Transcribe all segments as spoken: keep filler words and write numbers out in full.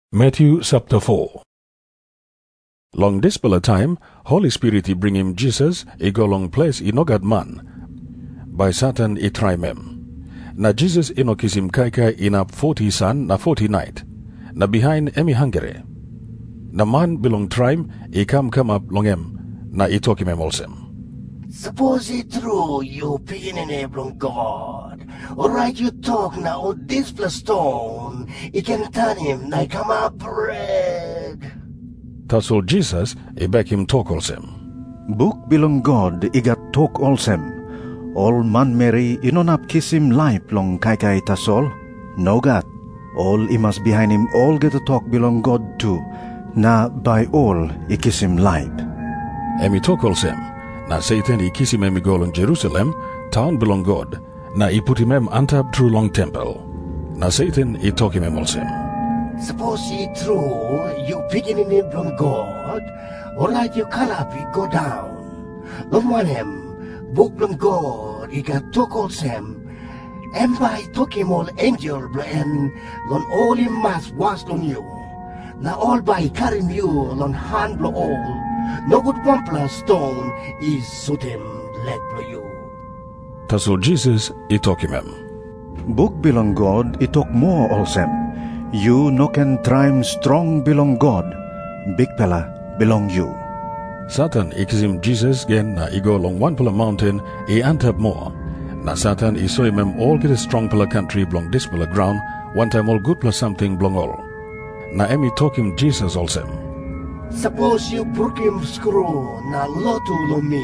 Matthew chapter four. Long this bela time, Holy Spirit i bring him Jesus, i go long place i nogad man. By Satan i try mem. Na Jesus inokis him kaikai ina forty sun na forty night. Na behind emi hungary. Na man belong trim, i come come up long em, na i talk him em olsem. Suppose it true you beginning from God. Alright, you talk now, this plus stone, it can turn him like come up bread. Tasul Jesus, i back him talk olsem. Book belong God, igat talk olsem. All man Mary inonap kiss him life long kai kai tasol. No God. All imas behind him all get a talk belong God too. Na by all i kiss him life. Emi talk olsem. Na Satan i kiss him emi go long Jerusalem, town belong God. Na i put him em antap true long temple. Na Satan i talk him em olsem. Suppose it true you beginning from God. Alright, you up, you go down. Long one him, book from God, he got talk olsem. And by talk him all angel and long all him must was on you. Now all by carrying you long hand blow all. No good one plus stone is suit him leg blow you. Tasul Jesus i talk him em. Book belong God, i talk more olsem. You no can trim strong belong God. Big fella belong you. Satan i kiss him Jesus again na i go along one pala mountain i antap more. Na Satan i saw him em all get a strong pala country belong this pala ground, one time all good plus something belong all. Na emi talk him Jesus olsem. Suppose you broke him screw na lotu lo me.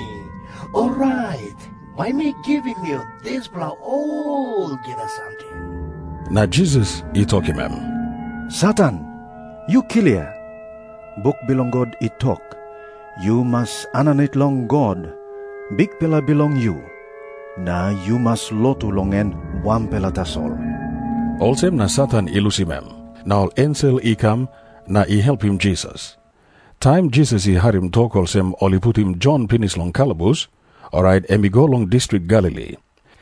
Alright, by me giving you this blow all get us something. Na Jesus i talk him em. Satan, you kill ya. Book belong God i talk. You must ananate long God. Big pela belong you. Na you must lotu long en one pela tasol. Olsem na Satan i lose him em. Na all ansel i come na i help him Jesus. Time Jesus i had him talk olsem all i put him John pinis long calabus. Alright, emi go long district Galilee.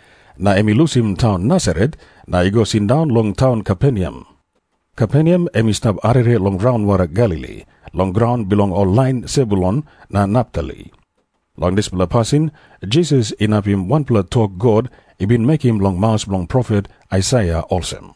Na emi lose him town Nazareth, na i go sin down long town Capernaum. Capernaum emi stab arere long ground wara Galilee. Long ground belong all line Zebulon na Naphtali. Long this pla passing, Jesus inap him one pla talk God, i been make him long mouse belong prophet Isaiah olsem.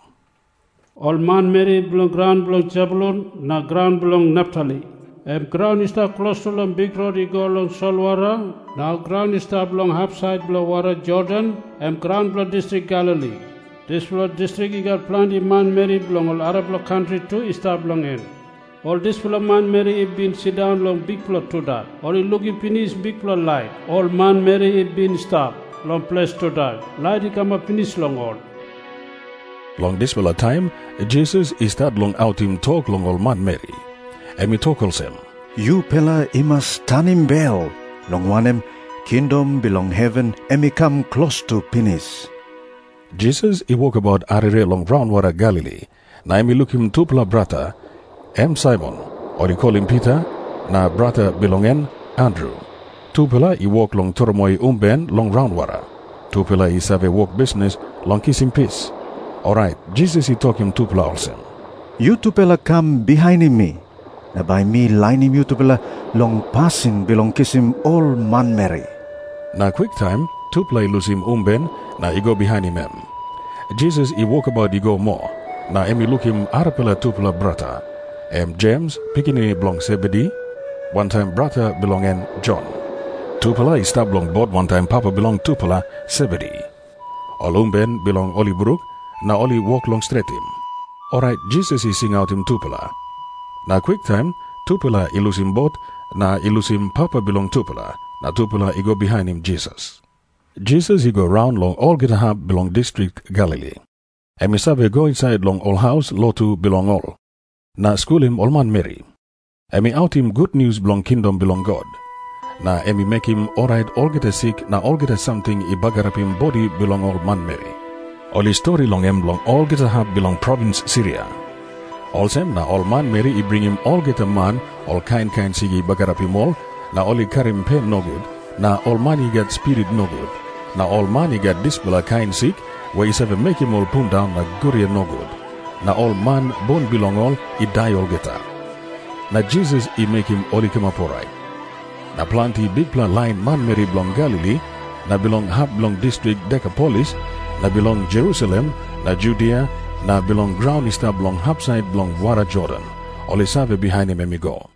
All man Mary belong ground belong Zebulon, na ground belong Naphtali. Em ground is ta close to long big road i go along Solwara. Now ground is ta belong half side below Wara Jordan. Em ground belong district Galilee. This below district i got plenty man Mary belong all Arab belong country too is ta belong in. All this below man Mary i been sit down long big plot to that. All i looking finish big plot light. All man Mary i been stop long place to that. Light i come up finish long all. Long this well time, Jesus is start long out him talk long all man Mary. Emi talk olsem. You pela imas tanim bell. Long wanem, kingdom belong heaven, emi come close to pinis. Jesus he walk about arere long round wara Galilee. Na emi look him tupla brata, em Simon, or he call him Peter, na brata belongen Andrew. Tupela he walk long tormoy umben long round wara. Tupela he save walk business long kiss him peace. Alright, Jesus he talk him tupela olsem. You tupela come behind me. Na by me line him you tupela long passing belong kiss him all man Mary. Na quick time, tupela lose him umben, na he go behind him em. Jesus he walk about he go more. Na emi look him arapela tupela brata. Em James pikini belong Zebedee. One time brata belong en John. Tupela he stop belong board one time papa belong tupela Zebedee. All umben belong Oli Brook. Na Oli walk long straight him. Alright, Jesus he sing out him tupela. Na quick time, tupela he lose him boat, na he lose him papa belong tupela, na tupela he go behind him Jesus. Jesus he go round long all get a hub belong district Galilee. Emi sabe go inside long all house lotu belong all. Na school him all man Mary. Emi out him good news belong kingdom belong God. Na emi make him alright all get a sick, na all get a something i bagarap him body belong all man Mary. All his story long em belong all get a hub belong province Syria. Olsem na all man Mary i bring him all get a man, all kind kind sigi bagarap him all, na all i carry him pain no good, na all man he get spirit no good, na all man he get this bela kind sick, where he have make him all put down na guria no good. na all man bone belong all, he die all geta. Na Jesus he make him all ikema porai. Na planti big plan line man Mary belong Galilee, na belong half belong district Decapolis, na belong Jerusalem, na Judea, na belong ground is na belong half side belong Wara Jordan. All is have behind him emi go.